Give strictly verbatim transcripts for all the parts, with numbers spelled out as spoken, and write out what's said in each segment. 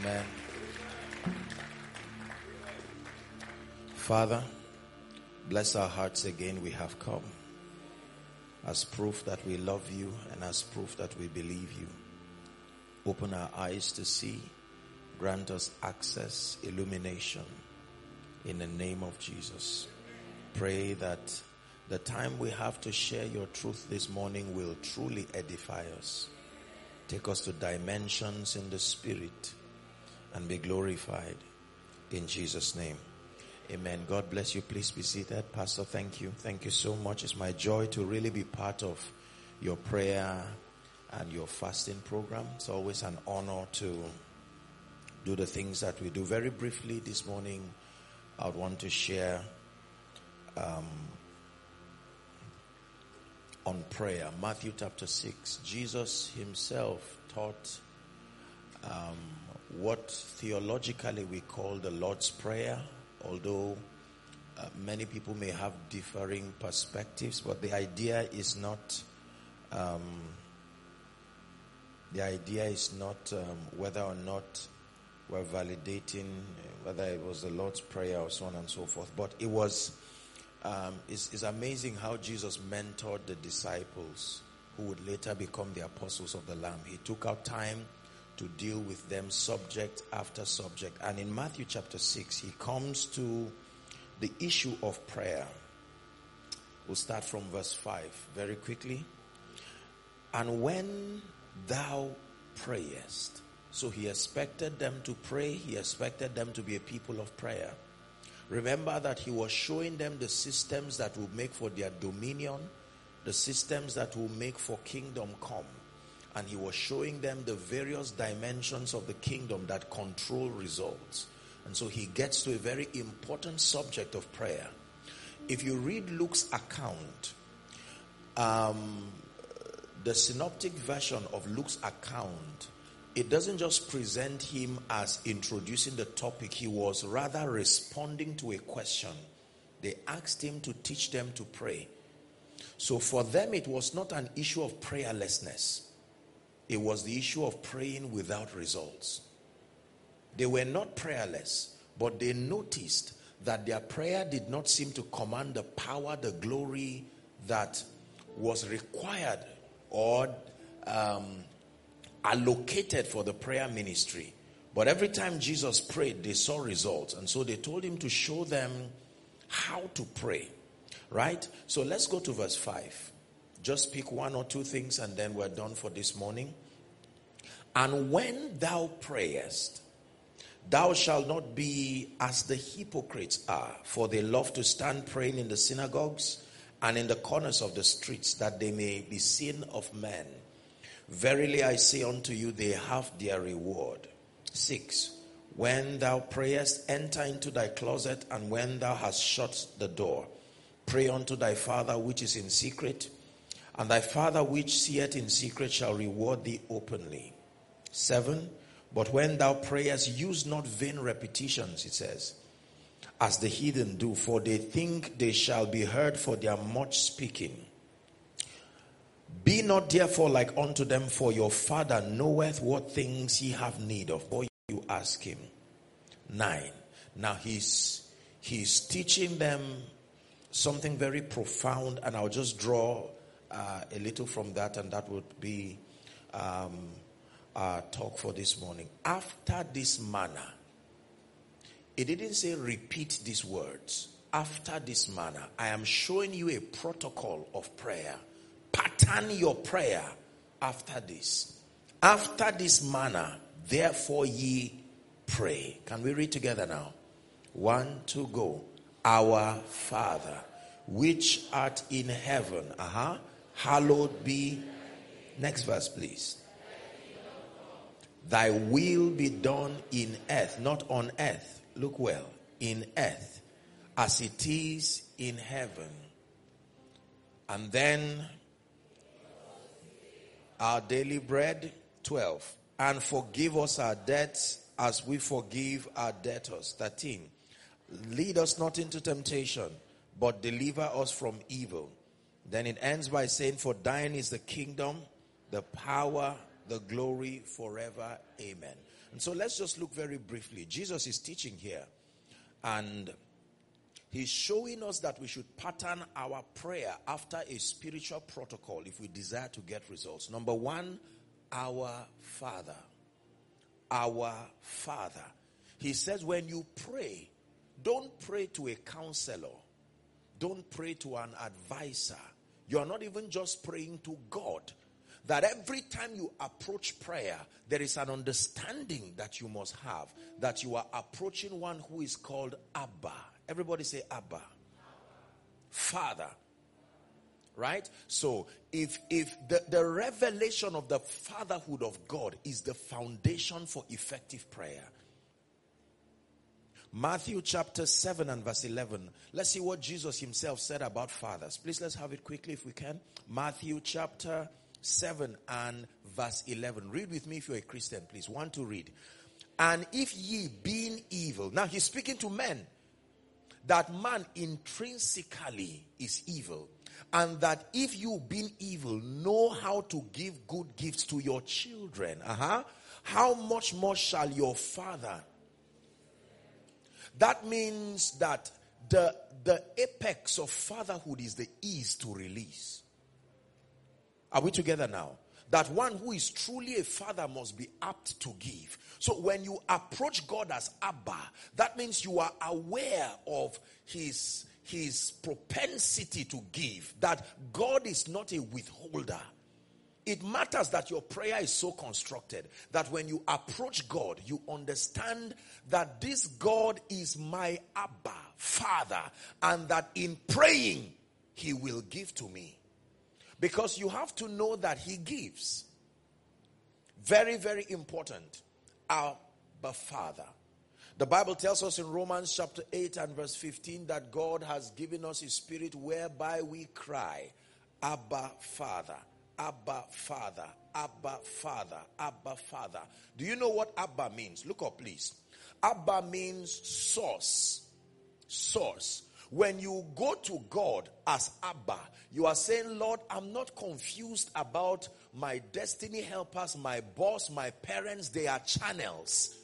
Amen. Father, bless our hearts again. We have come as proof that we love you and as proof that we believe you. Open our eyes to see. Grant us access, illumination in the name of Jesus. Pray that the time we have to share your truth this morning will truly edify us. Take us to dimensions in the spirit and be glorified in Jesus' name. Amen. God bless you. Please be seated. Pastor, thank you. Thank you so much. It's my joy to really be part of your prayer and your fasting program. It's always an honor to do the things that we do. Very briefly this morning, I would want to share um, on prayer. Matthew chapter six. Jesus himself taught um, what theologically we call the Lord's Prayer, although uh, many people may have differing perspectives, but the idea is not um, the idea is not um, whether or not we're validating whether it was the Lord's Prayer or so on and so forth, but it was um, it's, it's amazing how Jesus mentored the disciples who would later become the apostles of the Lamb. He took out time to deal with them subject after subject. And in Matthew chapter six, he comes to the issue of prayer. We'll start from verse five very quickly. And when thou prayest. So he expected them to pray. He expected them to be a people of prayer. Remember that he was showing them the systems that will make for their dominion, the systems that will make for kingdom come. And he was showing them the various dimensions of the kingdom that control results. And so he gets to a very important subject of prayer. If you read Luke's account, um, the synoptic version of Luke's account, it doesn't just present him as introducing the topic. He was rather responding to a question. They asked him to teach them to pray. So for them, it was not an issue of prayerlessness. It was the issue of praying without results. They were not prayerless, but they noticed that their prayer did not seem to command the power, the glory that was required or um, allocated for the prayer ministry. But every time Jesus prayed, they saw results. And so they told him to show them how to pray. Right? So let's go to verse five. Just pick one or two things and then we're done for this morning. And when thou prayest, thou shalt not be as the hypocrites are, for they love to stand praying in the synagogues and in the corners of the streets, that they may be seen of men. Verily I say unto you, they have their reward. Six, when thou prayest, enter into thy closet, and when thou hast shut the door, pray unto thy Father which is in secret, and thy Father which seeth in secret shall reward thee openly. Seven, but when thou prayest, use not vain repetitions, it says, as the heathen do, for they think they shall be heard for their much speaking. Be not therefore like unto them, for your Father knoweth what things ye have need of, or you ask him. Nine, now he's, he's teaching them something very profound, and I'll just draw Uh, a little from that, and that would be um, our talk for this morning. After this manner, it didn't say repeat these words. After this manner, I am showing you a protocol of prayer. Pattern your prayer after this. After this manner, therefore ye pray. Can we read together now? One, two, go. Our Father, which art in heaven, uh-huh. hallowed be. Next verse, please. Thy will be done in earth, not on earth. Look well. In earth, as it is in heaven. And then, our daily bread, twelve. And forgive us our debts as we forgive our debtors. thirteen. Lead us not into temptation, but deliver us from evil. Then it ends by saying, for thine is the kingdom, the power, the glory forever. Amen. And so let's just look very briefly. Jesus is teaching here, and he's showing us that we should pattern our prayer after a spiritual protocol if we desire to get results. Number one, our Father. Our Father. He says when you pray, don't pray to a counselor. Don't pray to an advisor. You are not even just praying to God. That every time you approach prayer, there is an understanding that you must have, that you are approaching one who is called Abba. Everybody say Abba. Father. Right? So if if the, the revelation of the fatherhood of God is the foundation for effective prayer. Matthew chapter seven and verse eleven. Let's see what Jesus himself said about fathers. Please let's have it quickly if we can. Matthew chapter seven and verse eleven. Read with me if you're a Christian, please. One to read. And if ye being evil. Now he's speaking to men. That man intrinsically is evil. And that if you being evil know how to give good gifts to your children. Uh-huh. How much more shall your Father? That means that the, the apex of fatherhood is the ease to release. Are we together now? That one who is truly a father must be apt to give. So when you approach God as Abba, that means you are aware of his, his propensity to give. That God is not a withholder. It matters that your prayer is so constructed that when you approach God, you understand that this God is my Abba, Father, and that in praying, he will give to me. Because you have to know that he gives. Very, very important. Abba, Father. The Bible tells us in Romans chapter eight and verse fifteen that God has given us his spirit whereby we cry, Abba, Father. Abba, Father. Abba, Father. Abba, Father. Do you know what Abba means? Look up, please. Abba means source. Source. When you go to God as Abba, you are saying, Lord, I'm not confused about my destiny helpers, my boss, my parents. They are channels.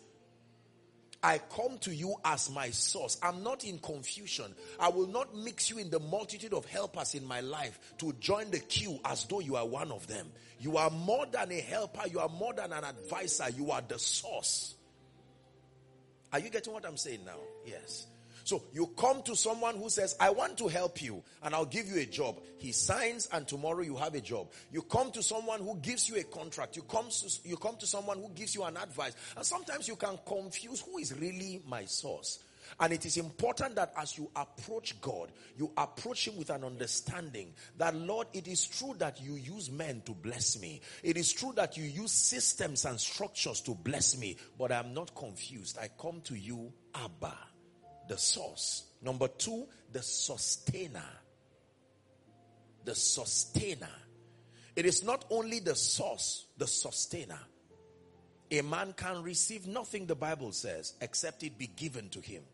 I come to you as my source. I'm not in confusion. I will not mix you in the multitude of helpers in my life to join the queue as though you are one of them. You are more than a helper. You are more than an advisor. You are the source. Are you getting what I'm saying now? Yes. So you come to someone who says, I want to help you and I'll give you a job. He signs and tomorrow you have a job. You come to someone who gives you a contract. You come to, you come to someone who gives you an advice. And sometimes you can confuse who is really my source. And it is important that as you approach God, you approach him with an understanding that, Lord, it is true that you use men to bless me. It is true that you use systems and structures to bless me. But I'm not confused. I come to you, Abba. The source. Number two, the sustainer. The sustainer. It is not only the source, the sustainer. A man can receive nothing, the Bible says, except it be given to him.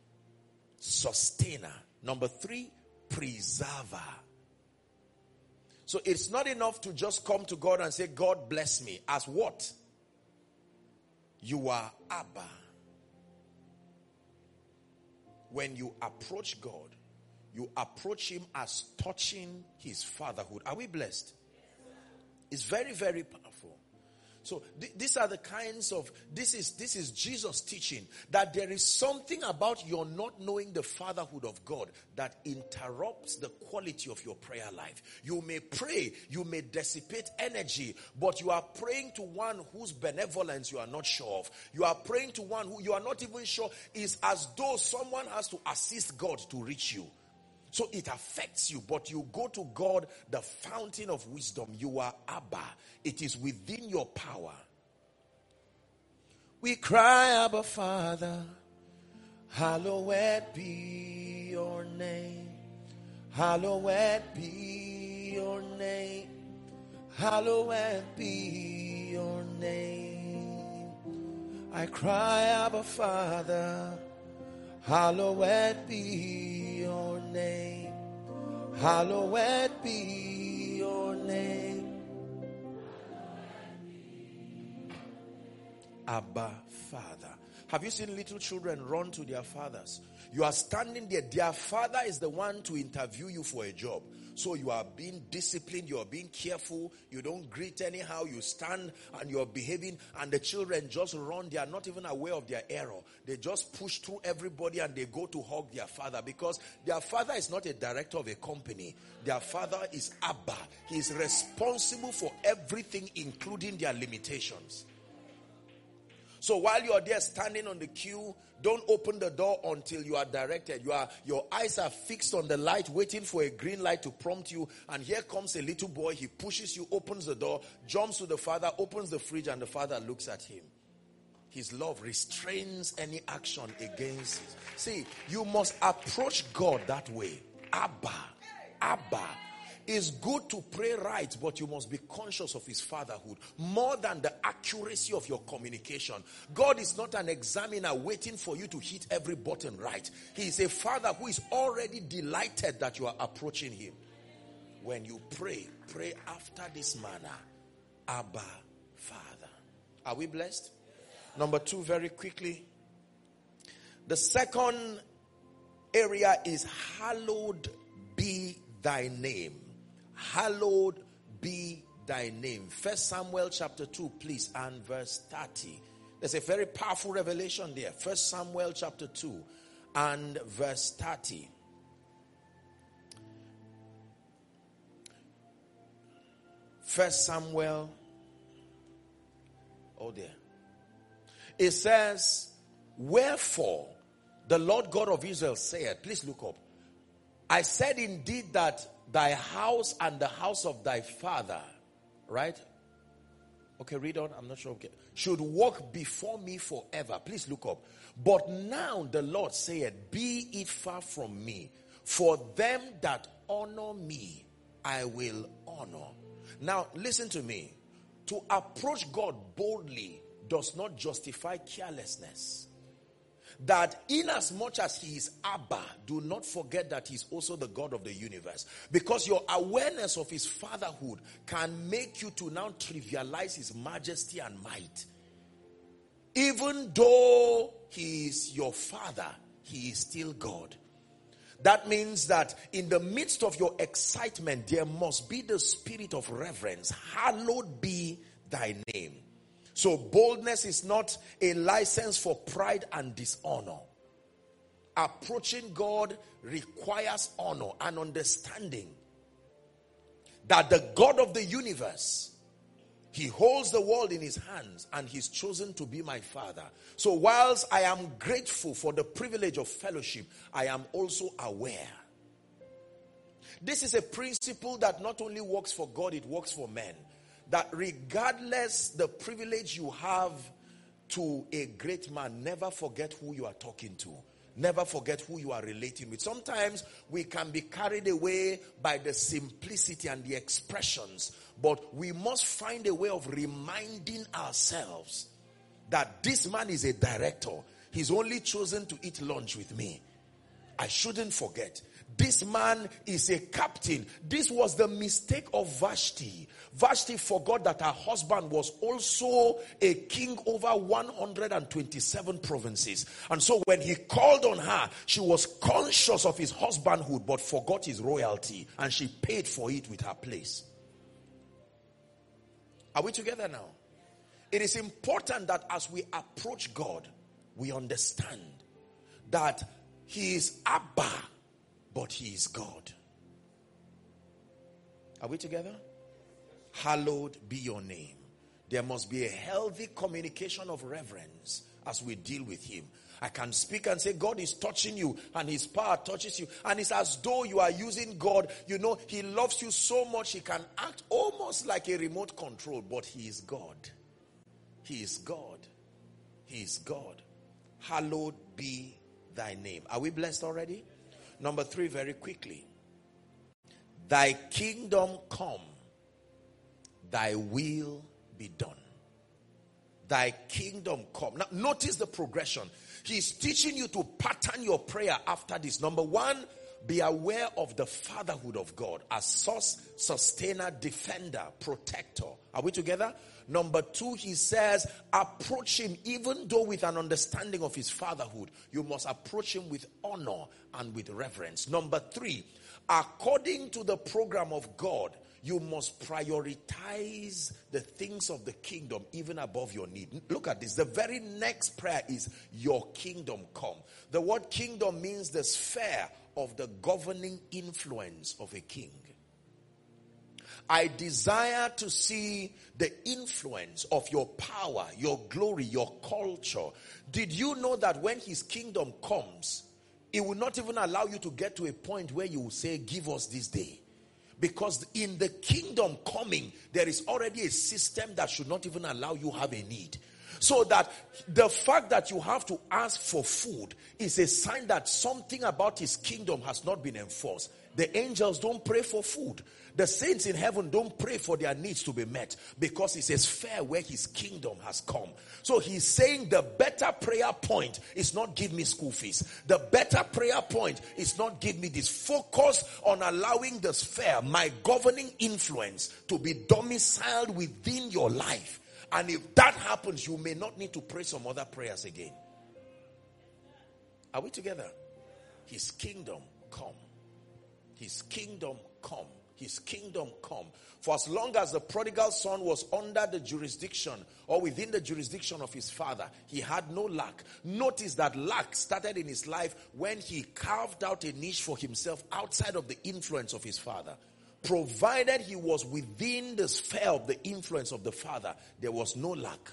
Sustainer. Number three, preserver. So it's not enough to just come to God and say, God bless me. As what? You are Abba. When you approach God, you approach him as touching his fatherhood. Are we blessed? It's very, very powerful. So th- these are the kinds of, this is this is Jesus teaching that there is something about your not knowing the fatherhood of God that interrupts the quality of your prayer life. You may pray, you may dissipate energy, but you are praying to one whose benevolence you are not sure of. You are praying to one who you are not even sure is as though someone has to assist God to reach you. So it affects you, but you go to God, the fountain of wisdom. You are Abba. It is within your power. We cry, Abba, Father, hallowed be your name. Hallowed be your name. Hallowed be your name. I cry, Abba, Father, hallowed be your name. Hallowed be your name. Abba, Father. Have you seen little children run to their fathers? You are standing there. Their father is the one to interview you for a job. So you are being disciplined. You are being careful. You don't greet anyhow. You stand and you are behaving. And the children just run. They are not even aware of their error. They just push through everybody and they go to hug their father. Because their father is not a director of a company. Their father is Abba. He is responsible for everything, including their limitations. So while you are there standing on the queue, don't open the door until you are directed. You are, your eyes are fixed on the light, waiting for a green light to prompt you. And here comes a little boy. He pushes you, opens the door, jumps to the father, opens the fridge, and the father looks at him. His love restrains any action against it. See, you must approach God that way. Abba, Abba. It's good to pray right, but you must be conscious of his fatherhood more than the accuracy of your communication. God is not an examiner waiting for you to hit every button right. He is a father who is already delighted that you are approaching him. When you pray, pray after this manner. Abba, Father. Are we blessed? Number two, very quickly. The second area is hallowed be thy name. Hallowed be thy name. First Samuel chapter two, please, and verse thirty. There's a very powerful revelation there. First Samuel chapter two and verse thirty. First Samuel. Oh dear. It says, wherefore the Lord God of Israel said, please look up. I said indeed that thy house and the house of thy father, right? Okay, read on. I'm not sure. Okay. Should walk before me forever. Please look up. But now the Lord saith, be it far from me. For them that honor me, I will honor. Now, listen to me. To approach God boldly does not justify carelessness. That in as much as he is Abba, do not forget that he is also the God of the universe. Because your awareness of his fatherhood can make you to now trivialize his majesty and might. Even though he is your father, he is still God. That means that in the midst of your excitement, there must be the spirit of reverence. Hallowed be thy name. So boldness is not a license for pride and dishonor. Approaching God requires honor and understanding that the God of the universe, he holds the world in his hands and he's chosen to be my father. So whilst I am grateful for the privilege of fellowship, I am also aware. This is a principle that not only works for God, it works for men. That regardless the privilege you have to a great man, never forget who you are talking to. Never forget who you are relating with. Sometimes we can be carried away by the simplicity and the expressions, but we must find a way of reminding ourselves that this man is a director. He's only chosen to eat lunch with me. I shouldn't forget. This man is a captain. This was the mistake of Vashti. Vashti forgot that her husband was also a king over one hundred twenty-seven provinces. And so when he called on her, she was conscious of his husbandhood but forgot his royalty. And she paid for it with her place. Are we together now? It is important that as we approach God, we understand that he is Abba, but he is God. Are we together? Hallowed be your name. There must be a healthy communication of reverence as we deal with him. I can speak and say, God is touching you and his power touches you. And it's as though you are using God. You know, he loves you so much, he can act almost like a remote control, but he is God. He is God. He is God. Hallowed be thy name. Are we blessed already? Number three, very quickly. Thy kingdom come, thy will be done. Thy kingdom come. Now, notice the progression. He's teaching you to pattern your prayer after this. Number one, Be aware of the fatherhood of God as source, sustainer, defender, protector. Are we together? Number two, he says, approach him even though with an understanding of his fatherhood. You must approach him with honor and with reverence. Number three, according to the program of God, you must prioritize the things of the kingdom even above your need. Look at this. The very next prayer is, your kingdom come. The word kingdom means the sphere of the governing influence of a king. I desire to see the influence of your power, your glory, your culture. Did you know that when his kingdom comes, it will not even allow you to get to a point where you will say, give us this day? Because in the kingdom coming, there is already a system that should not even allow you have a need. So that the fact that you have to ask for food is a sign that something about his kingdom has not been enforced. The angels don't pray for food. The saints in heaven don't pray for their needs to be met, because it's a sphere where his kingdom has come. So he's saying the better prayer point is not give me school fees. The better prayer point is not give me this. Focus on allowing the sphere, my governing influence, to be domiciled within your life. And if that happens, you may not need to pray some other prayers again. Are we together? His kingdom come. His kingdom come. His kingdom come. For as long as the prodigal son was under the jurisdiction or within the jurisdiction of his father, he had no lack. Notice that lack started in his life when he carved out a niche for himself outside of the influence of his father. Provided he was within the sphere of the influence of the father, there was no lack.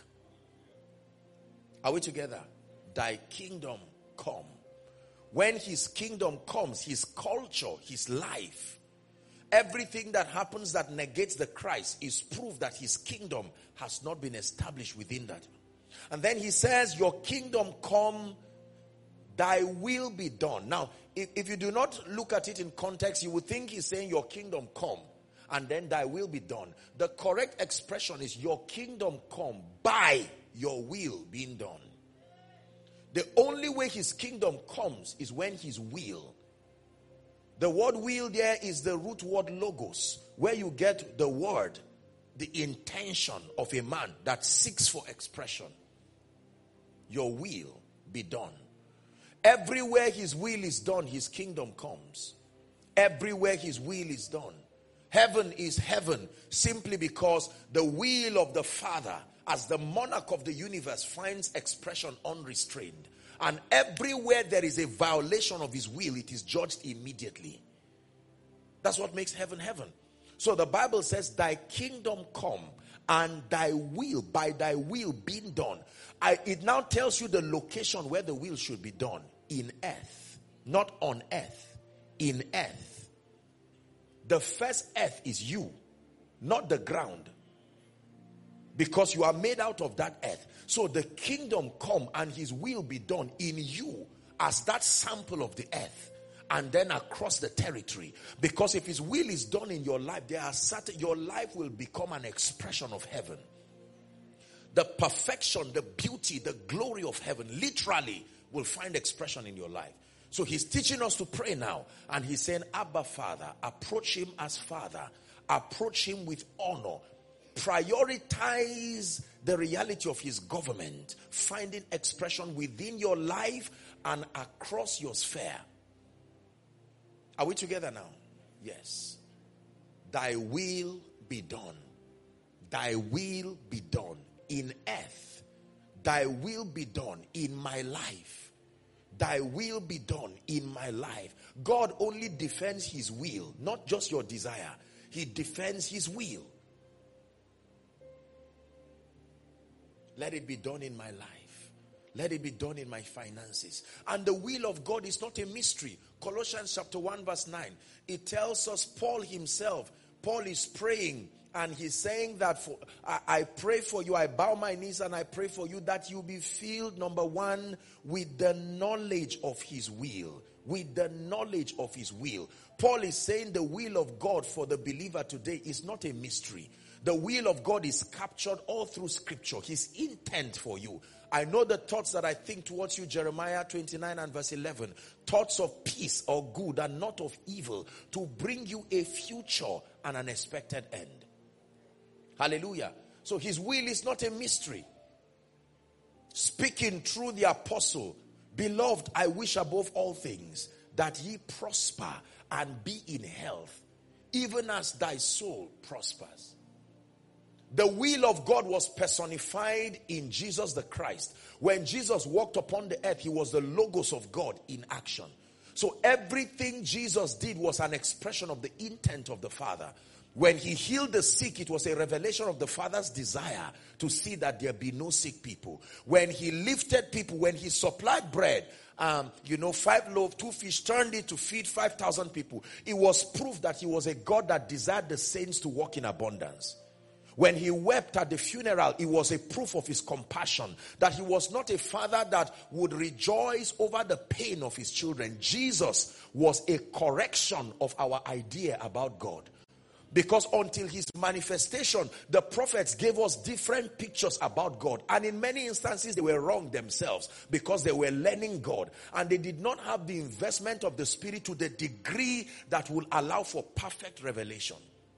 Are we together? Thy kingdom come. When his kingdom comes, his culture, his life, everything that happens that negates the Christ is proof that his kingdom has not been established within that. And then he says, your kingdom come, thy will be done. Now, if, if you do not look at it in context, you would think he's saying your kingdom come and then thy will be done. The correct expression is your kingdom come by your will being done. The only way his kingdom comes is when his will. The word will there is the root word logos, where you get the word, the intention of a man that seeks for expression. Your will be done. Everywhere his will is done, his kingdom comes. Everywhere his will is done. Heaven is heaven simply because the will of the Father as the monarch of the universe finds expression unrestrained. And everywhere there is a violation of his will, it is judged immediately. That's what makes heaven heaven. So the Bible says, thy kingdom come and thy will, by thy will being done. I, it now tells you the location where the will should be done. In earth. Not on earth. In earth. The first earth is you, not the ground. Because you are made out of that earth. So the kingdom come and his will be done in you as that sample of the earth. And then across the territory. Because if his will is done in your life, there are certain, your life will become an expression of heaven. The perfection, the beauty, the glory of heaven literally will find expression in your life. So he's teaching us to pray now. And he's saying, Abba Father, approach him as Father. Approach him with honor. Prioritize the reality of his government, finding expression within your life and across your sphere. Are we together now? Yes. Thy will be done. Thy will be done in earth. Thy will be done in my life. Thy will be done in my life. God only defends his will, not just your desire. He defends his will. Let it be done in my life. Let it be done in my finances. And the will of God is not a mystery. Colossians chapter one verse nine. It tells us Paul himself. Paul is praying and he's saying that for, I, I pray for you. I bow my knees and I pray for you that you be filled, number one, with the knowledge of his will. With the knowledge of his will. Paul is saying the will of God for the believer today is not a mystery. The will of God is captured all through scripture. His intent for you. I know the thoughts that I think towards you, Jeremiah twenty-nine and verse eleven. Thoughts of peace or good and not of evil, to bring you a future and an expected end. Hallelujah. So his will is not a mystery. Speaking through the apostle, beloved, I wish above all things that ye prosper and be in health, even as thy soul prospers. The will of God was personified in Jesus the Christ. When Jesus walked upon the earth, he was the Logos of God in action. So everything Jesus did was an expression of the intent of the Father. When he healed the sick, it was a revelation of the Father's desire to see that there be no sick people. When he lifted people, when he supplied bread, um, you know, five loaves, two fish, turned it to feed five thousand people, it was proof that he was a God that desired the saints to walk in abundance. When he wept at the funeral, it was a proof of his compassion, that he was not a father that would rejoice over the pain of his children. Jesus was a correction of our idea about God. Because until his manifestation, the prophets gave us different pictures about God. And in many instances, they were wrong themselves because they were learning God. And they did not have the investment of the Spirit to the degree that will allow for perfect revelation.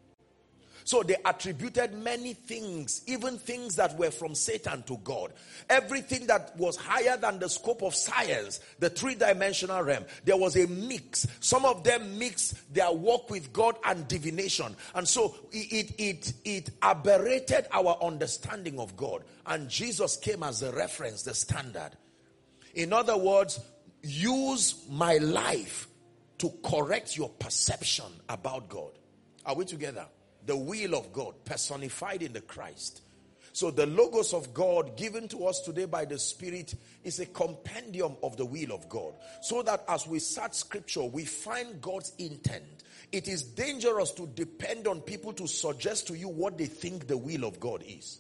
So they attributed many things, even things that were from Satan, to God. Everything that was higher than the scope of science, the three-dimensional realm, there was a mix. Some of them mixed their walk with God and divination. And so it, it, it, it aberrated our understanding of God. And Jesus came as the reference, the standard. In other words, use my life to correct your perception about God. Are we together? The will of God personified in the Christ. So the Logos of God given to us today by the Spirit is a compendium of the will of God. So that as we search scripture, we find God's intent. It is dangerous to depend on people to suggest to you what they think the will of God is.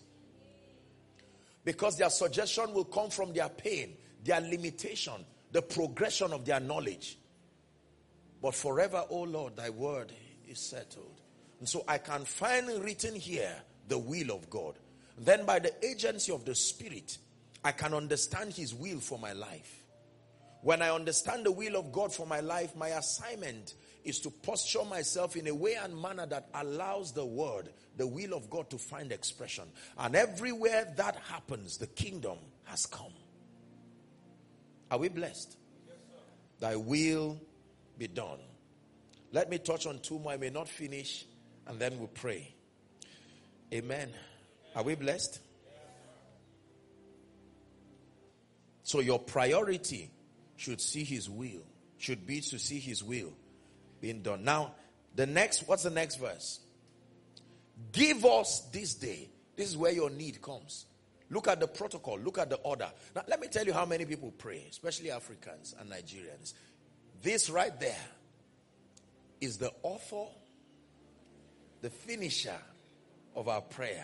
Because their suggestion will come from their pain, their limitation, the progression of their knowledge. But forever, O Lord, thy word is settled. And so I can find written here the will of God. Then by the agency of the Spirit, I can understand his will for my life. When I understand the will of God for my life, my assignment is to posture myself in a way and manner that allows the word, the will of God, to find expression. And everywhere that happens, the kingdom has come. Are we blessed? Yes, sir. Thy will be done. Let me touch on two more. I may not finish. And then we'll pray. Amen. Are we blessed? So your priority should see his will. Should be to see his will being done. Now, the next, what's the next verse? Give us this day. This is where your need comes. Look at the protocol. Look at the order. Now, let me tell you how many people pray, especially Africans and Nigerians. This right there is the author, the finisher of our prayer.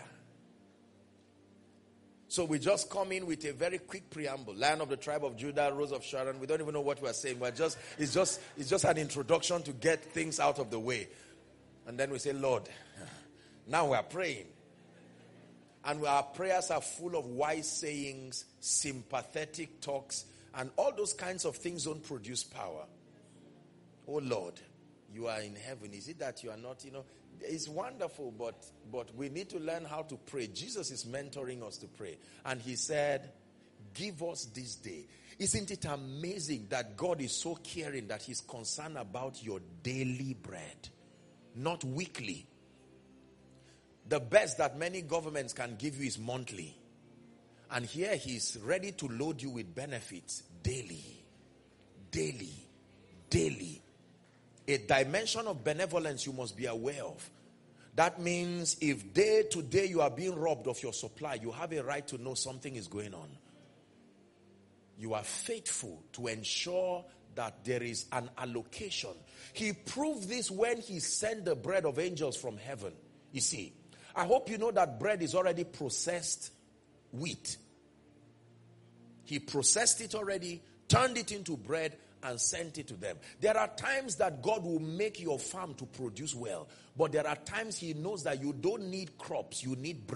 So we just come in with a very quick preamble. Lion of the tribe of Judah, Rose of Sharon. We don't even know what we're saying. We're just, it's just, it's just an introduction to get things out of the way. And then we say, Lord, now we're praying. And our prayers are full of wise sayings, sympathetic talks, and all those kinds of things don't produce power. Oh Lord, you are in heaven. Is it that you are not, you know, it's wonderful, but but we need to learn how to pray. Jesus is mentoring us to pray. And he said, give us this day. Isn't it amazing that God is so caring that he's concerned about your daily bread, not weekly? The best that many governments can give you is monthly. And here he's ready to load you with benefits daily, daily, daily. A dimension of benevolence you must be aware of. That means if day to day you are being robbed of your supply, you have a right to know something is going on. You are faithful to ensure that there is an allocation. He proved this when he sent the bread of angels from heaven. You see, I hope you know that bread is already processed wheat. He processed it already, turned it into bread, and sent it to them. There are times that God will make your farm to produce well, but there are times he knows that you don't need crops, you need bread.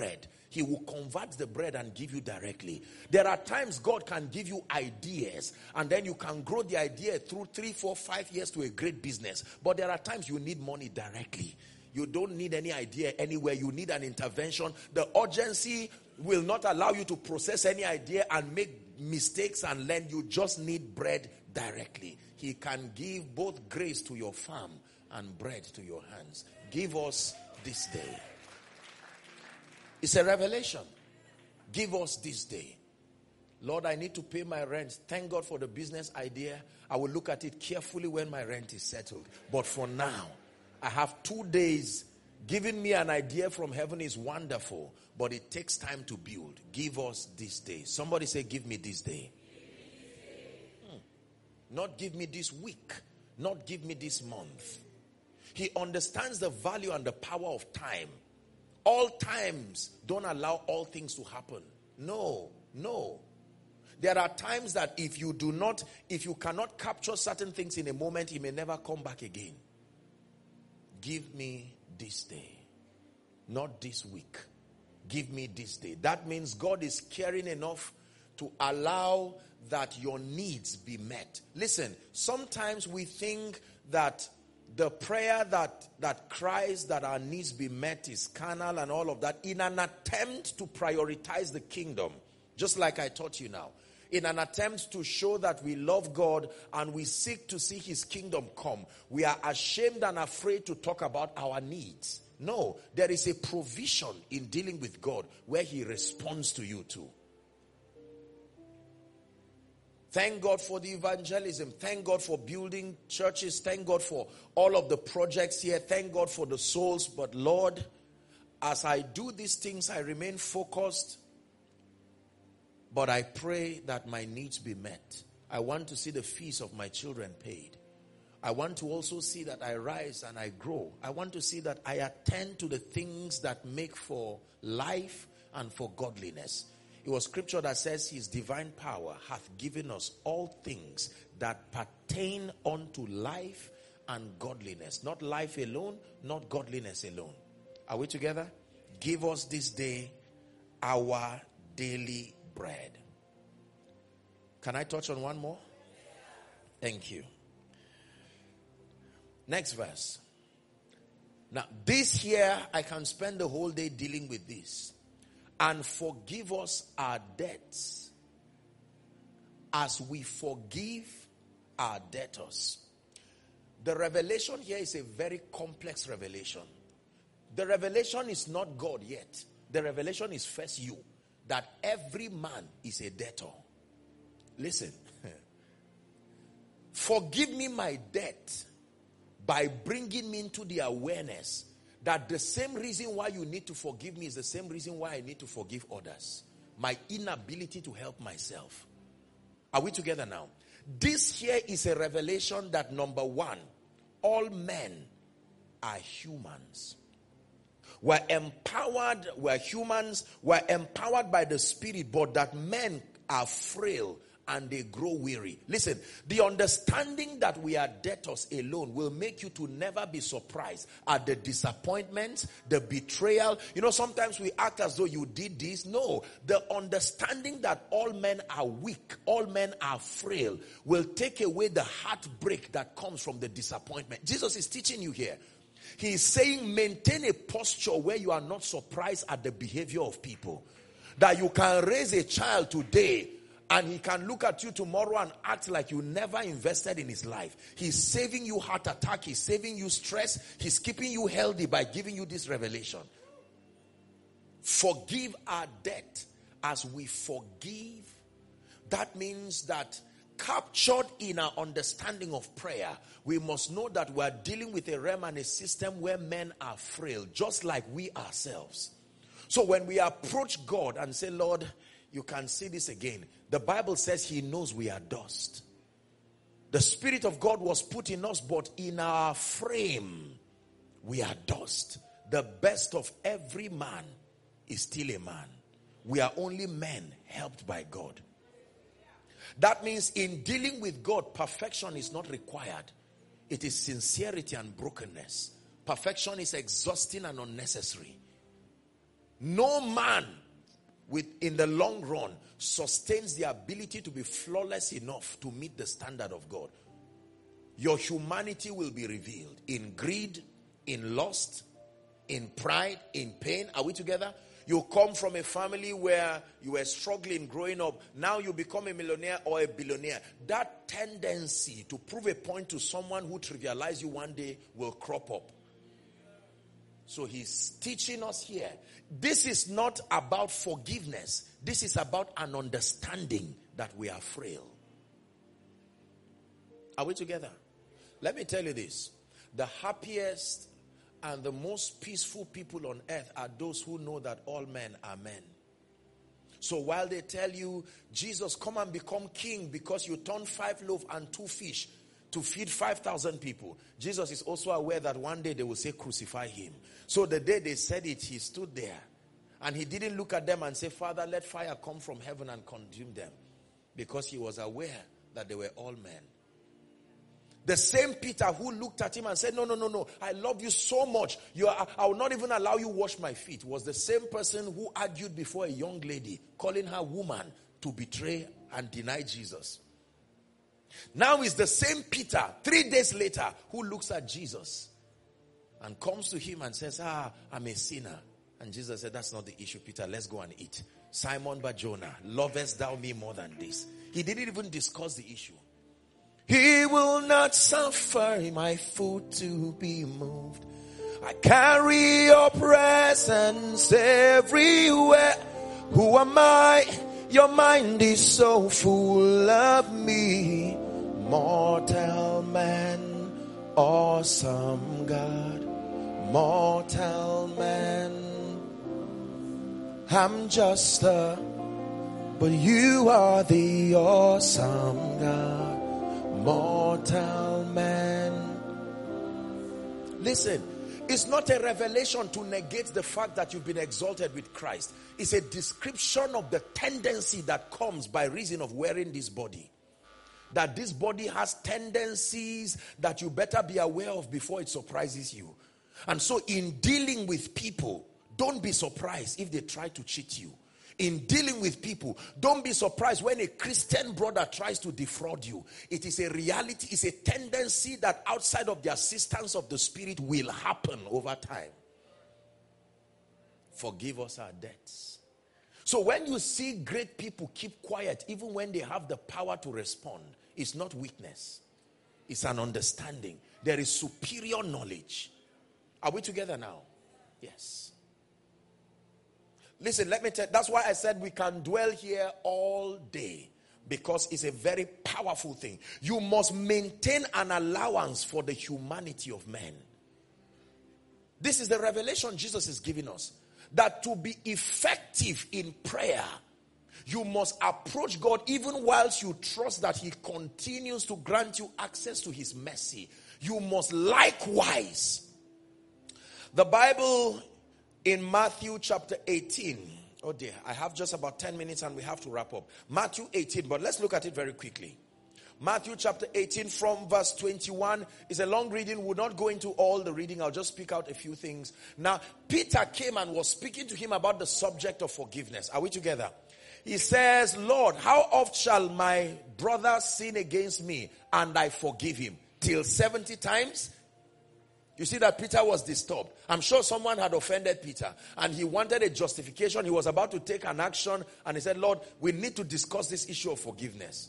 He will convert the bread and give you directly. There are times God can give you ideas and then you can grow the idea through three, four, five years to a great business. But there are times you need money directly. You don't need any idea anywhere. You need an intervention. The urgency will not allow you to process any idea and make mistakes and learn. You just need bread directly. He can give both grace to your farm and bread to your hands. Give us this day. It's a revelation. Give us this day. Lord, I need to pay my rent. Thank God for the business idea. I will look at it carefully when my rent is settled. But for now, I have two days. Giving me an idea from heaven is wonderful, but it takes time to build. Give us this day. Somebody say, give me this day. Hmm. Not give me this week. Not give me this month. He understands the value and the power of time. All times don't allow all things to happen. No, no. There are times that if you do not, if you cannot capture certain things in a moment, he may never come back again. Give me this day, not this week. Give me this day. That means God is caring enough to allow that your needs be met. Listen, sometimes we think that the prayer that, that cries that our needs be met is carnal and all of that, in an attempt to prioritize the kingdom, just like I taught you now. In an attempt to show that we love God and we seek to see his kingdom come, we are ashamed and afraid to talk about our needs. No, there is a provision in dealing with God where he responds to you too. Thank God for the evangelism. Thank God for building churches. Thank God for all of the projects here. Thank God for the souls. But Lord, as I do these things, I remain focused. But I pray that my needs be met. I want to see the fees of my children paid. I want to also see that I rise and I grow. I want to see that I attend to the things that make for life and for godliness. It was scripture that says his divine power hath given us all things that pertain unto life and godliness. Not life alone, not godliness alone. Are we together? Give us this day our daily bread. Can I touch on one more? Thank you. Next verse. Now, this here, I can spend the whole day dealing with this. And forgive us our debts as we forgive our debtors. The revelation here is a very complex revelation. The revelation is not God yet. The revelation is first you. That every man is a debtor. Listen. Forgive me my debt by bringing me into the awareness that the same reason why you need to forgive me is the same reason why I need to forgive others. My inability to help myself. Are we together now? This here is a revelation that, number one, all men are humans. We're empowered, we're humans, we're empowered by the Spirit, but that men are frail and they grow weary. Listen, the understanding that we are debtors alone will make you to never be surprised at the disappointment, the betrayal. You know, sometimes we act as though you did this. No, the understanding that all men are weak, all men are frail, will take away the heartbreak that comes from the disappointment. Jesus is teaching you here. He is saying maintain a posture where you are not surprised at the behavior of people. That you can raise a child today and he can look at you tomorrow and act like you never invested in his life. He's saving you heart attack. He's saving you stress. He's keeping you healthy by giving you this revelation. Forgive our debt as we forgive. That means that captured in our understanding of prayer, we must know that we are dealing with a realm and a system where men are frail, just like we ourselves. So when we approach God and say, Lord, you can see this again. The Bible says he knows we are dust. The Spirit of God was put in us, but in our frame, we are dust. The best of every man is still a man. We are only men helped by God. That means in dealing with God, perfection is not required. It is sincerity and brokenness. Perfection is exhausting and unnecessary. No man with, in the long run, sustains the ability to be flawless enough to meet the standard of God. Your humanity will be revealed in greed, in lust, in pride, in pain. Are we together? You come from a family where you were struggling growing up. Now you become a millionaire or a billionaire. That tendency to prove a point to someone who trivialized you one day will crop up. So he's teaching us here. This is not about forgiveness. This is about an understanding that we are frail. Are we together? Let me tell you this. The happiest and the most peaceful people on earth are those who know that all men are men. So while they tell you, Jesus, come and become king because you turned five loaves and two fish to feed five thousand people, Jesus is also aware that one day they will say, crucify him. So the day they said it, he stood there. And he didn't look at them and say, Father, let fire come from heaven and consume them. Because he was aware that they were all men. The same Peter who looked at him and said, no, no, no, no, I love you so much. You are, I will not even allow you wash my feet, was the same person who argued before a young lady, calling her woman, to betray and deny Jesus. Now is the same Peter, three days later, who looks at Jesus and comes to him and says, ah, I'm a sinner. And Jesus said, that's not the issue, Peter. Let's go and eat. Simon Bar-Jonah, lovest thou me more than this? He didn't even discuss the issue. He will not suffer my foot to be moved. I carry your presence everywhere. Who am I? Your mind is so full of me. Mortal man, awesome God. Mortal man, I'm just a, but you are the awesome God. Mortal man. Listen, it's not a revelation to negate the fact that you've been exalted with Christ. It's a description of the tendency that comes by reason of wearing this body. That this body has tendencies that you better be aware of before it surprises you. And so in dealing with people, don't be surprised if they try to cheat you. In dealing with people, don't be surprised when a Christian brother tries to defraud you. It is a reality, it's a tendency that outside of the assistance of the Spirit will happen over time. Forgive us our debts. So when you see great people keep quiet, even when they have the power to respond, it's not weakness. It's an understanding. There is superior knowledge. Are we together now? Yes. Listen, let me tell you, that's why I said we can dwell here all day, because it's a very powerful thing. You must maintain an allowance for the humanity of men. This is the revelation Jesus is giving us. That to be effective in prayer, you must approach God even whilst you trust that he continues to grant you access to his mercy. You must likewise. The Bible in Matthew chapter eighteen. Oh dear, I have just about ten minutes and we have to wrap up. Matthew eighteen, but let's look at it very quickly. Matthew chapter eighteen from verse twenty-one is a long reading. We'll not go into all the reading. I'll just pick out a few things. Now, Peter came and was speaking to him about the subject of forgiveness. Are we together? He says, Lord, how oft shall my brother sin against me and I forgive him? Till seventy times? You see that Peter was disturbed. I'm sure someone had offended Peter and he wanted a justification. He was about to take an action and he said, Lord, we need to discuss this issue of forgiveness.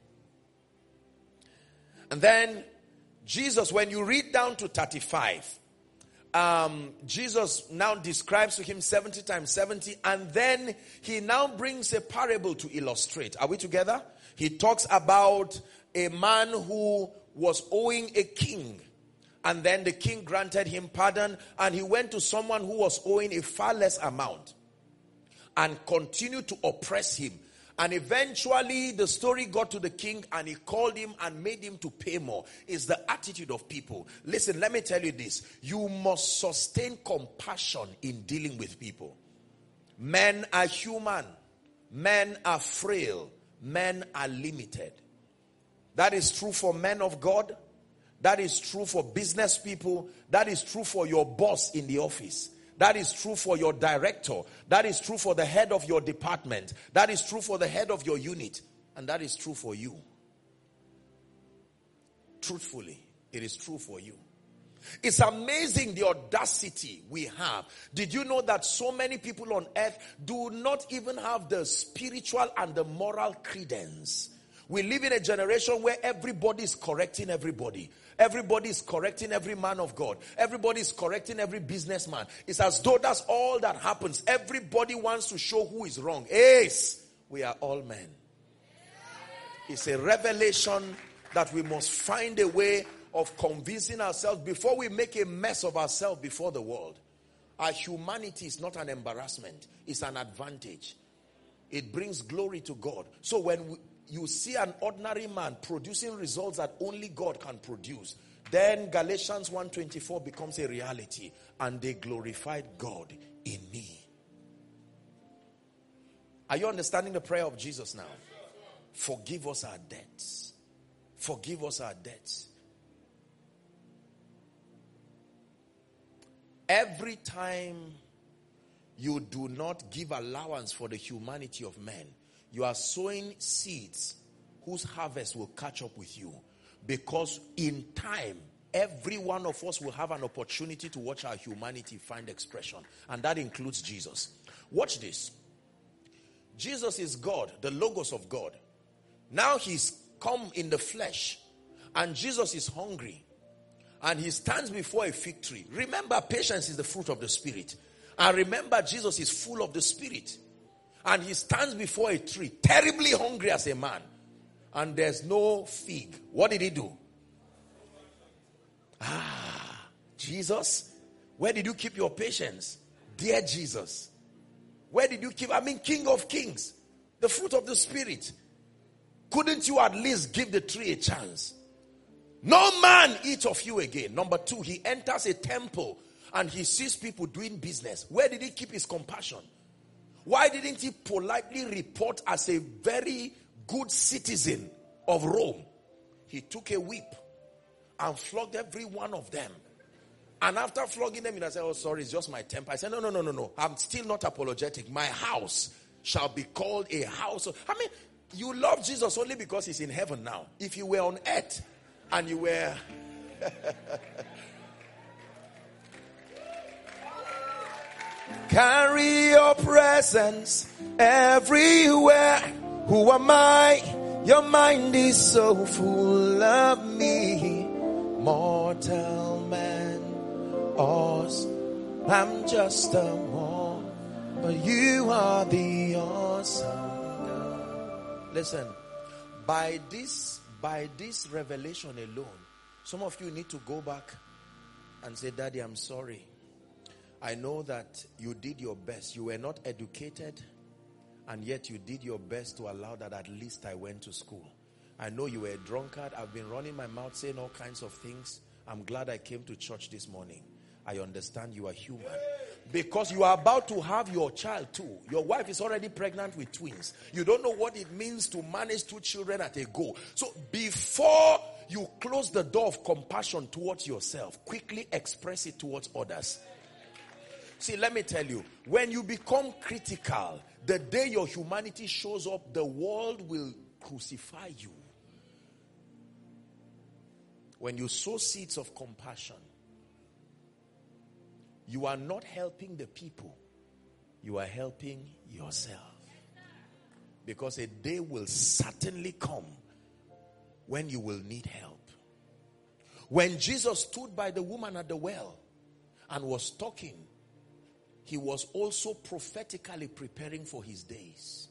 And then Jesus, when you read down to thirty-five, um, Jesus now describes to him seventy times seventy, and then he now brings a parable to illustrate. Are we together? He talks about a man who was owing a king. And then the king granted him pardon, and he went to someone who was owing a far less amount and continued to oppress him. And eventually the story got to the king and he called him and made him to pay more. It's the attitude of people. Listen, let me tell you this. You must sustain compassion in dealing with people. Men are human. Men are frail. Men are limited. That is true for men of God. That is true for business people. That is true for your boss in the office. That is true for your director. That is true for the head of your department. That is true for the head of your unit. And that is true for you. Truthfully, it is true for you. It's amazing the audacity we have. Did you know that so many people on earth do not even have the spiritual and the moral credence? We live in a generation where everybody is correcting everybody. Everybody is correcting every man of God. Everybody is correcting every businessman. It's as though that's all that happens. Everybody wants to show who is wrong. Yes, we are all men. It's a revelation that we must find a way of convincing ourselves before we make a mess of ourselves before the world. Our humanity is not an embarrassment. It's an advantage. It brings glory to God. So when we, you see an ordinary man producing results that only God can produce, then Galatians one twenty-four becomes a reality. And they glorified God in me. Are you understanding the prayer of Jesus now? Forgive us our debts. Forgive us our debts. Every time you do not give allowance for the humanity of men, you are sowing seeds whose harvest will catch up with you. Because in time, every one of us will have an opportunity to watch our humanity find expression. And that includes Jesus. Watch this. Jesus is God, the Logos of God. Now he's come in the flesh. And Jesus is hungry. And he stands before a fig tree. Remember, patience is the fruit of the Spirit. And remember, Jesus is full of the Spirit. And he stands before a tree, terribly hungry as a man. And there's no fig. What did he do? Ah, Jesus, where did you keep your patience? Dear Jesus, where did you keep, I mean, King of Kings, the fruit of the Spirit. Couldn't you at least give the tree a chance? No man eat of you again. Number two, he enters a temple and he sees people doing business. Where did he keep his compassion? Why didn't he politely report as a very good citizen of Rome? He took a whip and flogged every one of them. And after flogging them, he said, oh, sorry, it's just my temper. I said, no, no, no, no, no. I'm still not apologetic. My house shall be called a house of... I mean, you love Jesus only because he's in heaven now. If you were on earth and you were... Carry your presence everywhere. Who am I? Your mind is so full of me. Mortal man, us, I'm just a mortal, but you are the awesome God. Listen, by this, by this revelation alone, some of you need to go back and say, Daddy, I'm sorry. I know that you did your best. You were not educated, and yet you did your best to allow that at least I went to school. I know you were a drunkard. I've been running my mouth saying all kinds of things. I'm glad I came to church this morning. I understand you are human. Because you are about to have your child too. Your wife is already pregnant with twins. You don't know what it means to manage two children at a go. So before you close the door of compassion towards yourself, quickly express it towards others. See, let me tell you, when you become critical, the day your humanity shows up, the world will crucify you. When you sow seeds of compassion, you are not helping the people. You are helping yourself. Because a day will certainly come when you will need help. When Jesus stood by the woman at the well and was talking, he was also prophetically preparing for his days.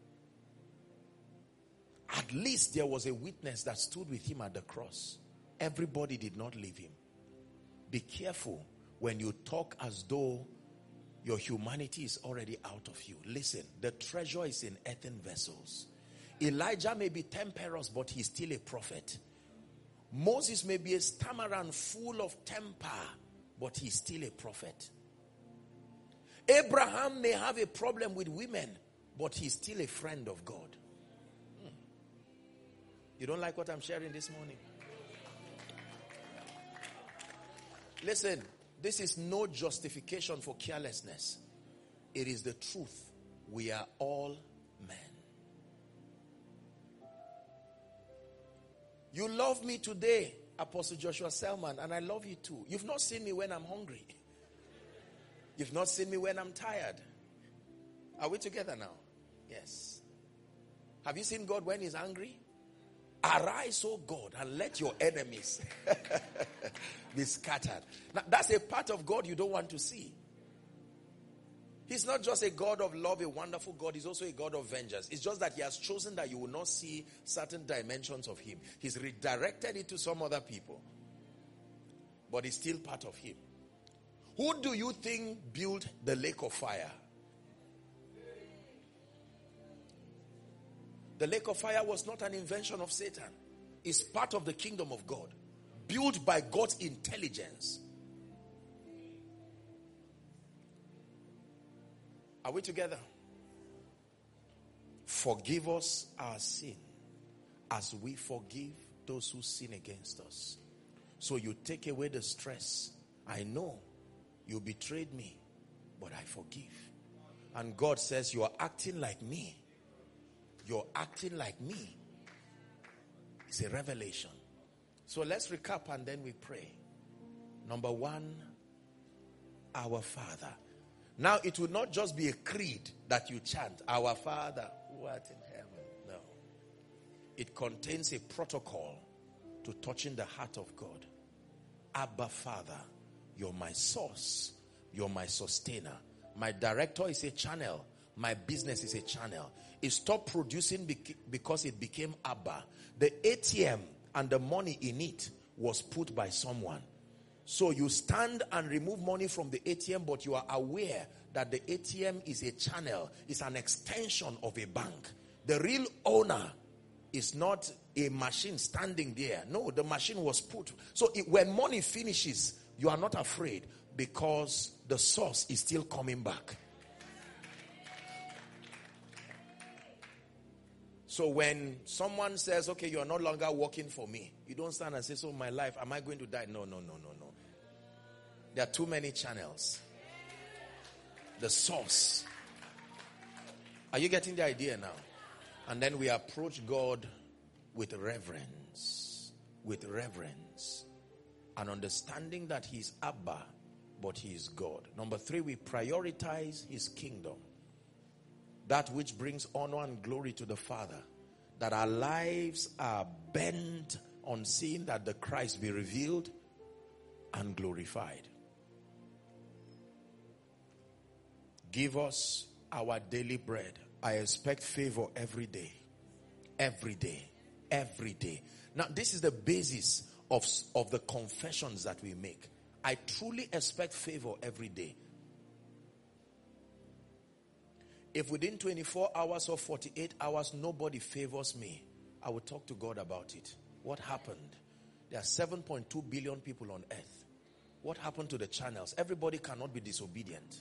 At least there was a witness that stood with him at the cross. Everybody did not leave him. Be careful when you talk as though your humanity is already out of you. Listen, the treasure is in earthen vessels. Elijah may be temperous, but he's still a prophet. Moses may be a stammerer and full of temper, but he's still a prophet. Abraham may have a problem with women, but he's still a friend of God. Hmm. You don't like what I'm sharing this morning? Listen, This is no justification for carelessness. It is the truth. We are all men. You love me today, Apostle Joshua Selman, and I love you too. You've not seen me when I'm hungry. You've not seen me when I'm tired. Are we together now? Yes. Have you seen God when he's angry? Arise, O God, and let your enemies be scattered. Now, that's a part of God you don't want to see. He's not just a God of love, a wonderful God. He's also a God of vengeance. It's just that he has chosen that you will not see certain dimensions of him. He's redirected it to some other people. But it's still part of him. Who do you think built the lake of fire? The lake of fire was not an invention of Satan. It's part of the kingdom of God. Built by God's intelligence. Are we together? Forgive us our sin as we forgive those who sin against us. So you take away the stress. I know you betrayed me, but I forgive. And God says, you are acting like me. You're acting like me. It's a revelation. So let's recap and then we pray. Number one, our Father. Now it will not just be a creed that you chant, our Father who art in heaven. No. It contains a protocol to touching the heart of God. Abba Father, you're my source. You're my sustainer. My director is a channel. My business is a channel. It stopped producing because it became Abba. The A T M and the money in it was put by someone. So you stand and remove money from the A T M, but you are aware that the A T M is a channel. It's an extension of a bank. The real owner is not a machine standing there. No, the machine was put. So it, when money finishes, you are not afraid because the source is still coming back. So when someone says, okay, you are no longer working for me, you don't stand and say, so my life, am I going to die? No, no, no, no, no. There are too many channels. The source. Are you getting the idea now? And then we approach God with reverence. With reverence. And understanding that he is Abba, but he is God. Number three, we prioritize his kingdom. That which brings honor and glory to the Father. That our lives are bent on seeing that the Christ be revealed and glorified. Give us our daily bread. I expect favor every day. Every day. Every day. Now, this is the basis of, of the confessions that we make. I truly expect favor every day. If within twenty-four hours or forty-eight hours nobody favors me, I will talk to God about it. What happened? There are seven point two billion people on earth. What happened to the channels? Everybody cannot be disobedient.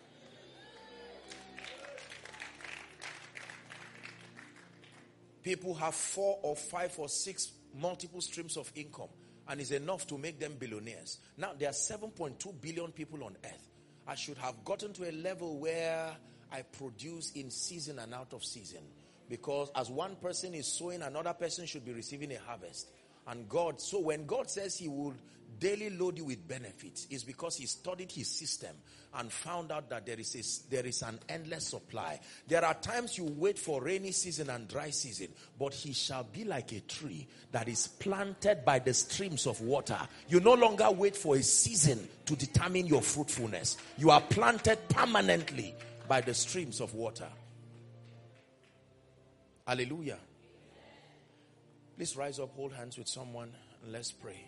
People have four or five or six multiple streams of income, and it's enough to make them billionaires. Now there are seven point two billion people on earth. I should have gotten to a level where I produce in season and out of season. Because as one person is sowing, another person should be receiving a harvest. And God, so when God says he will daily load you with benefits, it's because he studied his system and found out that there is a, there is an endless supply. There are times you wait for rainy season and dry season, but he shall be like a tree that is planted by the streams of water. You no longer wait for a season to determine your fruitfulness. You are planted permanently by the streams of water. Hallelujah. Please rise up, hold hands with someone, and let's pray.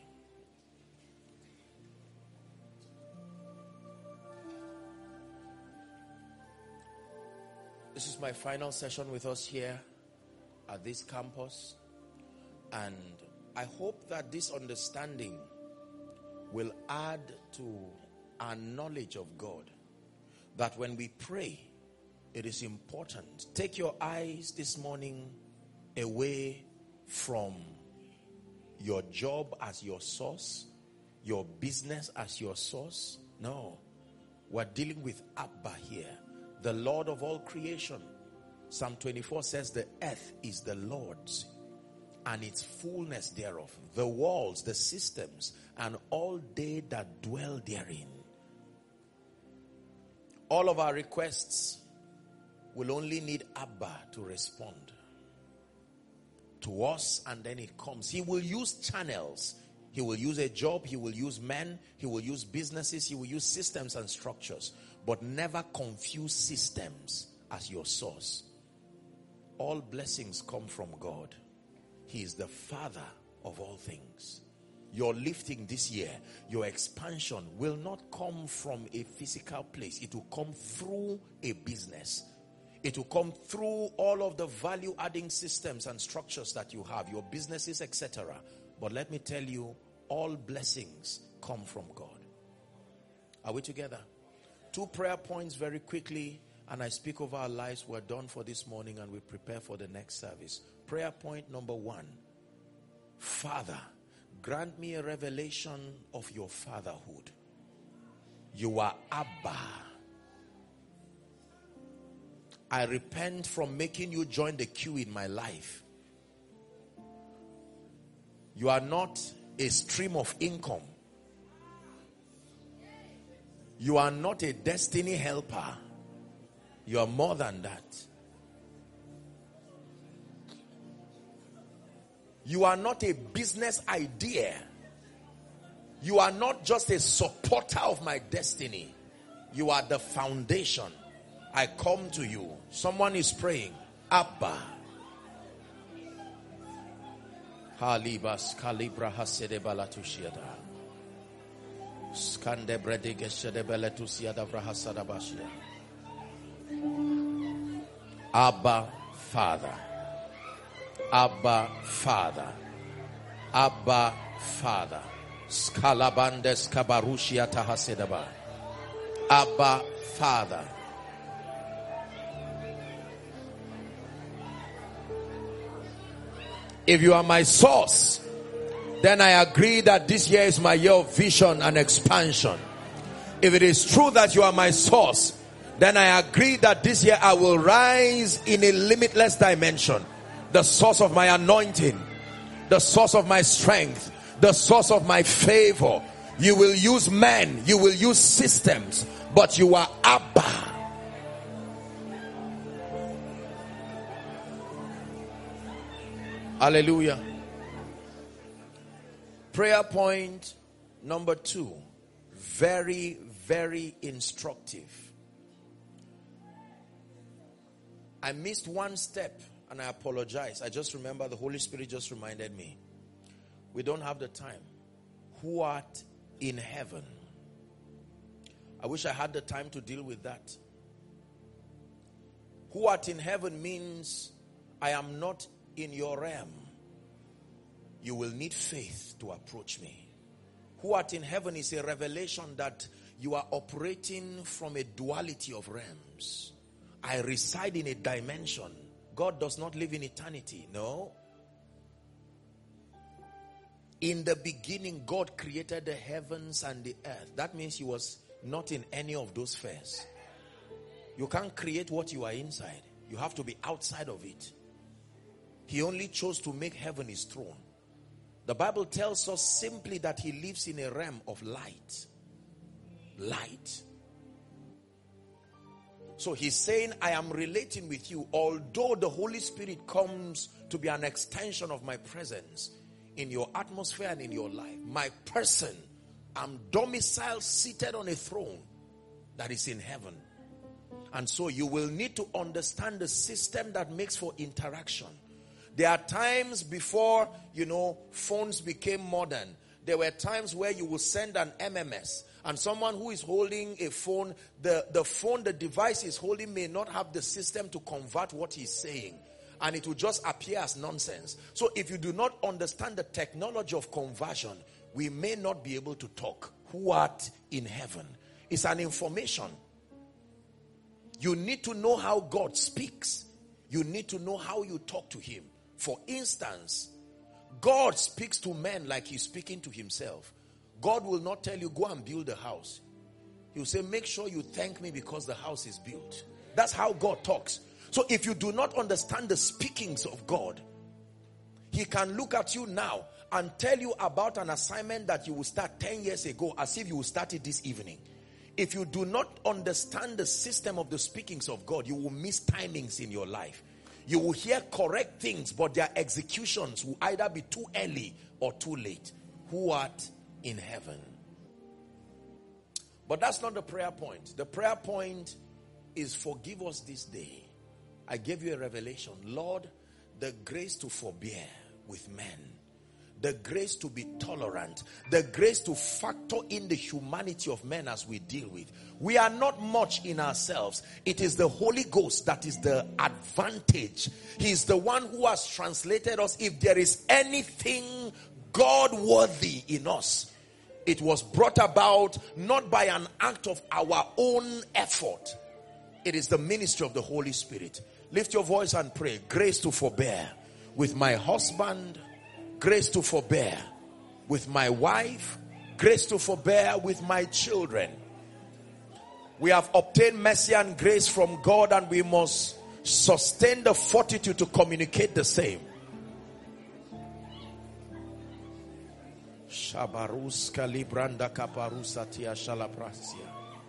This is my final session with us here at this campus. And I hope that this understanding will add to our knowledge of God. That when we pray, it is important. Take your eyes this morning away from your job as your source, your business as your source, No. We're dealing with Abba here, the Lord of all creation. Psalm twenty-four says the earth is the Lord's and its fullness thereof, the walls, the systems, and all they that dwell therein. All of our requests will only need Abba to respond to us, and then it comes. He will use channels. He will use a job. He will use men. He will use businesses. He will use systems and structures, but never confuse systems as your source. All blessings come from God. He is the Father of all things. Your lifting this year, your expansion will not come from a physical place. It will come through a business. It will come through all of the value-adding systems and structures that you have, your businesses, et cetera. But let me tell you, all blessings come from God. Are we together? Two prayer points very quickly, and I speak over our lives. We're done for this morning and we prepare for the next service. Prayer point number one. Father, grant me a revelation of your fatherhood. You are Abba. I repent from making you join the queue in my life. You are not a stream of income. You are not a destiny helper. You are more than that. You are not a business idea. You are not just a supporter of my destiny. You are the foundation. I come to you. Someone is praying. Abba. Halibas kalibra hasede balatushiada. Skande brede geshede beletusiada vrahasada bashia. Abba Father. Abba Father. Abba Father. Skalabandes kabarushia tahasedaba. Abba Father. If you are my source, then I agree that this year is my year of vision and expansion. If it is true that you are my source, then I agree that this year I will rise in a limitless dimension. The source of my anointing, the source of my strength, the source of my favor. You will use men, you will use systems, but you are Abba. Hallelujah. Prayer point number two. Very, very instructive. I missed one step and I apologize. I just remember the Holy Spirit just reminded me. We don't have the time. Who art in heaven? I wish I had the time to deal with that. Who art in heaven means I am not in your realm. You will need faith to approach me. Who art in heaven is a revelation that you are operating from a duality of realms. I reside in a dimension. God does not live in eternity. No. In the beginning, God created the heavens and the earth. That means he was not in any of those spheres. You can't create what you are inside. You have to be outside of it. He only chose to make heaven his throne. The Bible tells us simply that he lives in a realm of light. Light. So he's saying, I am relating with you, although the Holy Spirit comes to be an extension of my presence in your atmosphere and in your life. My person, I'm domiciled, seated on a throne that is in heaven. And so you will need to understand the system that makes for interaction. There are times before, you know, phones became modern. There were times where you will send an M M S and someone who is holding a phone, the, the phone, the device is holding may not have the system to convert what he's saying. And it will just appear as nonsense. So if you do not understand the technology of conversion, we may not be able to talk. Who art in heaven? It's an information. You need to know how God speaks. You need to know how you talk to him. For instance, God speaks to men like he's speaking to himself. God will not tell you, go and build a house. He will say, make sure you thank me because the house is built. That's how God talks. So if you do not understand the speakings of God, he can look at you now and tell you about an assignment that you will start ten years ago as if you will start it this evening. If you do not understand the system of the speakings of God, you will miss timings in your life. You will hear correct things, but their executions will either be too early or too late. Who art in heaven? But that's not the prayer point. The prayer point is forgive us this day. I gave you a revelation. Lord, the grace to forbear with men. The grace to be tolerant. The grace to factor in the humanity of men as we deal with. We are not much in ourselves. It is the Holy Ghost that is the advantage. He is the one who has translated us. If there is anything God-worthy in us, it was brought about not by an act of our own effort. It is the ministry of the Holy Spirit. Lift your voice and pray. Grace to forbear with my husband. Grace to forbear with my wife. Grace to forbear with my children. We have obtained mercy and grace from God, and we must sustain the fortitude to communicate the same. Shabarus kalibranda kaparusatia shalaprasia.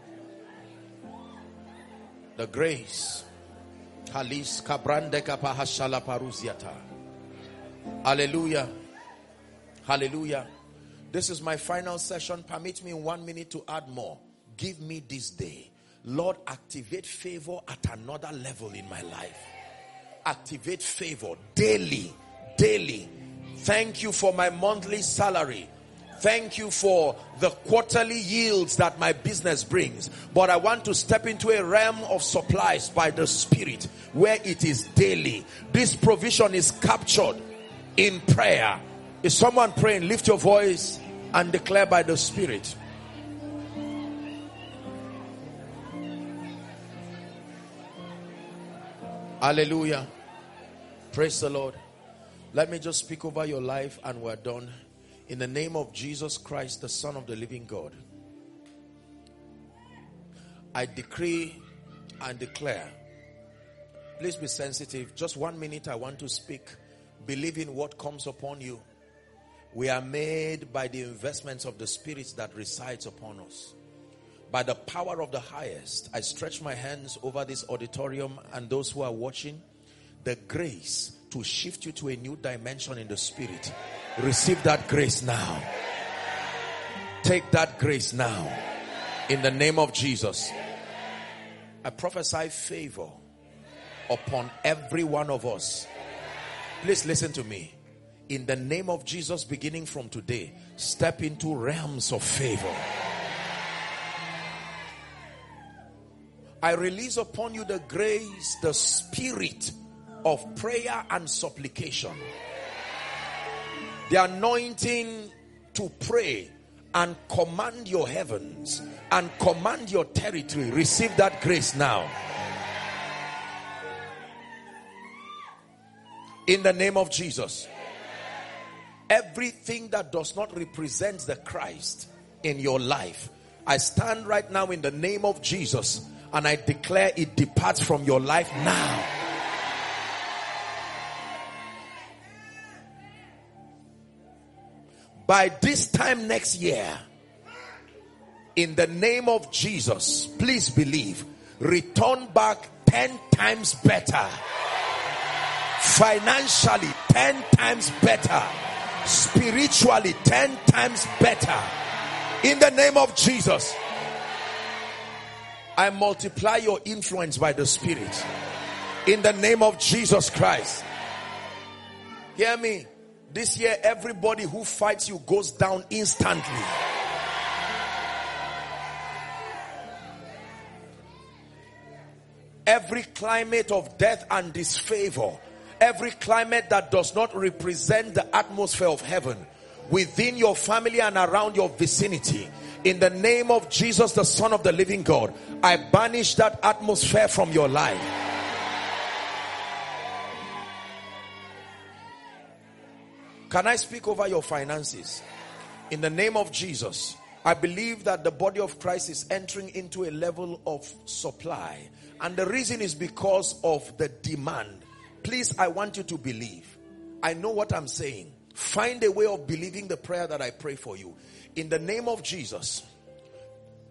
The grace. Halis kabrande kapahashala parusiata. Hallelujah. Hallelujah. This is my final session. Permit me in one minute to add more. Give me this day. Lord, activate favor at another level in my life. Activate favor daily. Daily. Thank you for my monthly salary. Thank you for the quarterly yields that my business brings. But I want to step into a realm of supplies by the Spirit where it is daily. This provision is captured in prayer. Is someone praying? Lift your voice and declare by the Spirit. Hallelujah. Praise the Lord. Let me just speak over your life and we're done. In the name of Jesus Christ, the Son of the living God, I decree and declare. Please be sensitive. Just one minute, I want to speak. Believe in what comes upon you. We are made by the investments of the Spirit that resides upon us. By the power of the highest, I stretch my hands over this auditorium and those who are watching. The grace to shift you to a new dimension in the Spirit. Receive that grace now. Take that grace now. In the name of Jesus. I prophesy favor upon every one of us. Please listen to me. In the name of Jesus, beginning from today, step into realms of favor. I release upon you the grace, the spirit of prayer and supplication. The anointing to pray and command your heavens and command your territory. Receive that grace now. In the name of Jesus. Everything that does not represent the Christ in your life, I stand right now in the name of Jesus and I declare it departs from your life now. By this time next year, in the name of Jesus, please believe, return back ten times better. Financially, ten times better. Spiritually, ten times better. In the name of Jesus, I multiply your influence by the Spirit. In the name of Jesus Christ. Hear me. This year, everybody who fights you goes down instantly. Every climate of death and disfavor, every climate that does not represent the atmosphere of heaven within your family and around your vicinity, in the name of Jesus, the Son of the living God, I banish that atmosphere from your life. Can I speak over your finances? In the name of Jesus, I believe that the body of Christ is entering into a level of supply. And the reason is because of the demand. Please, I want you to believe. I know what I'm saying. Find a way of believing the prayer that I pray for you. In the name of Jesus,